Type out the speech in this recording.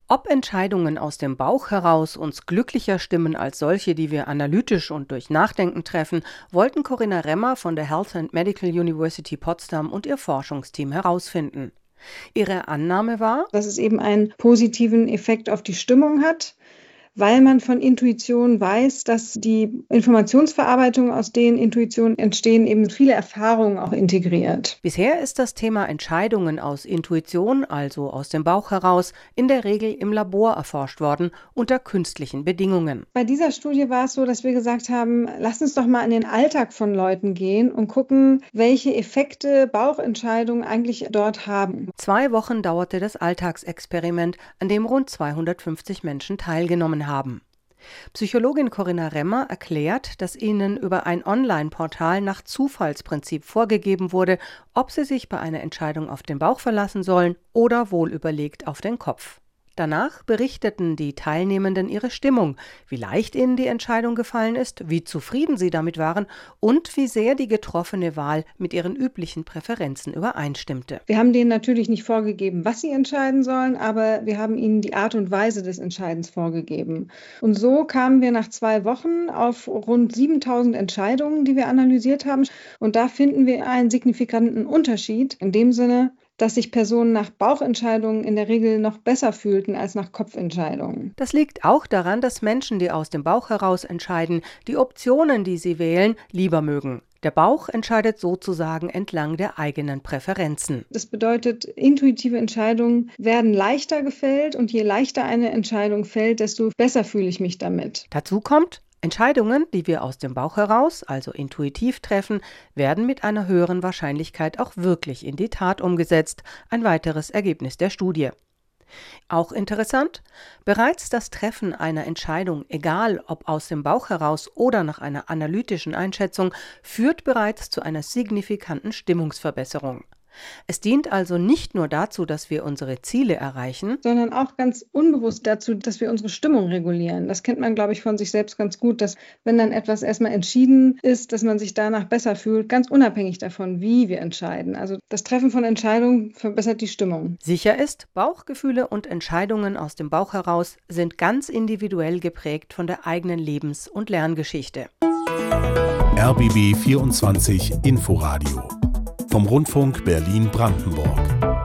Ob Entscheidungen aus dem Bauch heraus uns glücklicher stimmen als solche, die wir analytisch und durch Nachdenken treffen, wollten Corinna Remmer von der Health and Medical University Potsdam und ihr Forschungsteam herausfinden. Ihre Annahme war, dass es eben einen positiven Effekt auf die Stimmung hat, weil man von Intuition weiß, dass die Informationsverarbeitung, aus denen Intuitionen entstehen, eben viele Erfahrungen auch integriert. Bisher ist das Thema Entscheidungen aus Intuition, also aus dem Bauch heraus, in der Regel im Labor erforscht worden, unter künstlichen Bedingungen. Bei dieser Studie war es so, dass wir gesagt haben, lass uns doch mal in den Alltag von Leuten gehen und gucken, welche Effekte Bauchentscheidungen eigentlich dort haben. 2 Wochen dauerte das Alltagsexperiment, an dem rund 250 Menschen teilgenommen haben. Psychologin Corinna Remmer erklärt, dass ihnen über ein Online-Portal nach Zufallsprinzip vorgegeben wurde, ob sie sich bei einer Entscheidung auf den Bauch verlassen sollen oder wohlüberlegt auf den Kopf. Danach berichteten die Teilnehmenden ihre Stimmung, wie leicht ihnen die Entscheidung gefallen ist, wie zufrieden sie damit waren und wie sehr die getroffene Wahl mit ihren üblichen Präferenzen übereinstimmte. Wir haben denen natürlich nicht vorgegeben, was sie entscheiden sollen, aber wir haben ihnen die Art und Weise des Entscheidens vorgegeben. Und so kamen wir nach 2 Wochen auf rund 7000 Entscheidungen, die wir analysiert haben. Und da finden wir einen signifikanten Unterschied in dem Sinne, dass sich Personen nach Bauchentscheidungen in der Regel noch besser fühlten als nach Kopfentscheidungen. Das liegt auch daran, dass Menschen, die aus dem Bauch heraus entscheiden, die Optionen, die sie wählen, lieber mögen. Der Bauch entscheidet sozusagen entlang der eigenen Präferenzen. Das bedeutet, intuitive Entscheidungen werden leichter gefällt und je leichter eine Entscheidung fällt, desto besser fühle ich mich damit. Dazu kommt, Entscheidungen, die wir aus dem Bauch heraus, also intuitiv treffen, werden mit einer höheren Wahrscheinlichkeit auch wirklich in die Tat umgesetzt. Ein weiteres Ergebnis der Studie. Auch interessant, bereits das Treffen einer Entscheidung, egal ob aus dem Bauch heraus oder nach einer analytischen Einschätzung, führt bereits zu einer signifikanten Stimmungsverbesserung. Es dient also nicht nur dazu, dass wir unsere Ziele erreichen, sondern auch ganz unbewusst dazu, dass wir unsere Stimmung regulieren. Das kennt man, glaube ich, von sich selbst ganz gut, dass wenn dann etwas erstmal entschieden ist, dass man sich danach besser fühlt, ganz unabhängig davon, wie wir entscheiden. Also das Treffen von Entscheidungen verbessert die Stimmung. Sicher ist, Bauchgefühle und Entscheidungen aus dem Bauch heraus sind ganz individuell geprägt von der eigenen Lebens- und Lerngeschichte. RBB 24 Inforadio vom Rundfunk Berlin-Brandenburg.